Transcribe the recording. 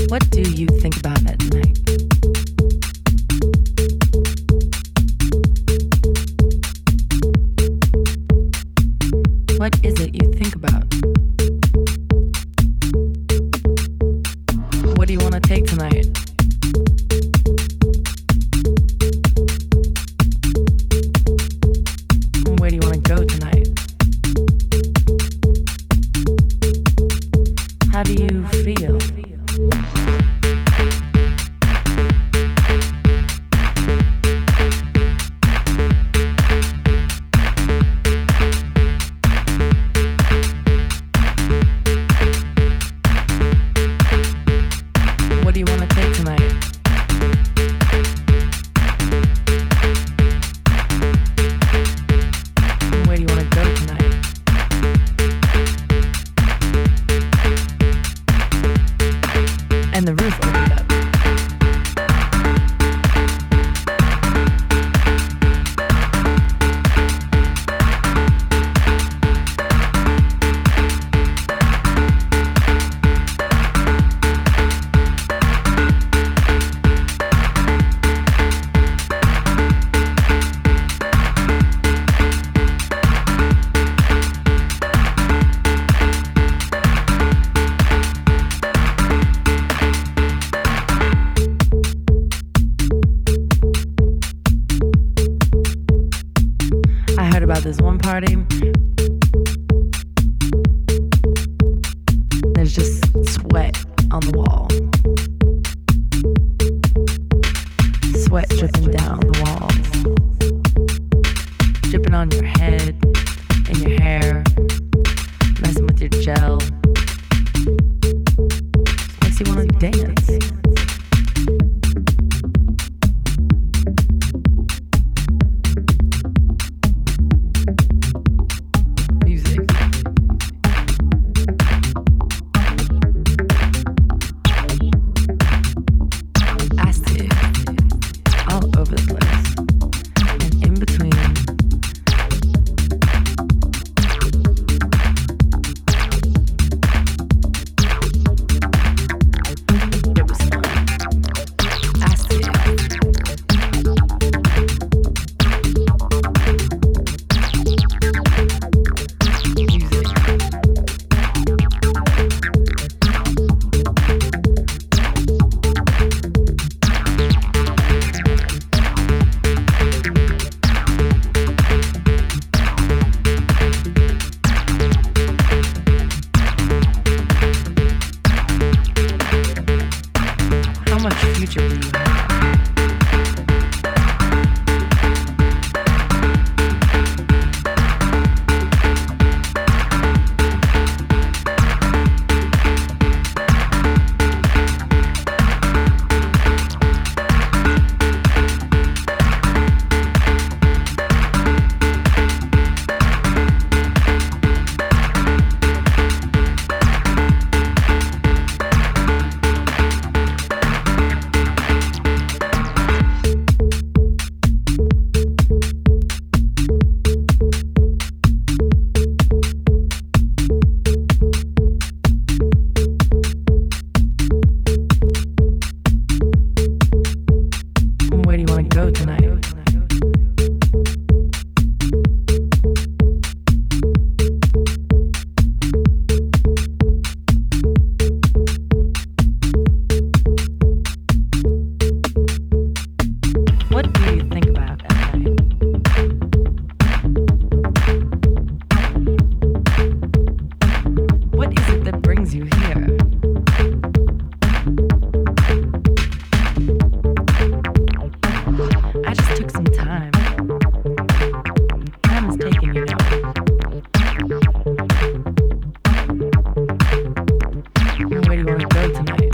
What do you think about at night? What is it you think about? What do you want to take tonight? Where do you want to go tonight? How do you feel? What do you want to take tonight? Where do you want to go tonight? And the roof opened up. I heard about this one party. There's just sweat on the wall. Sweat dripping down the walls. Dripping on your head and your hair. Messing with your gel. Makes you want to dance. How much future do you have? Where do you want to go tonight? What do you think about at night? What is it that brings you here? I just took some time. Time is taken, you know. Where do you want to go tonight?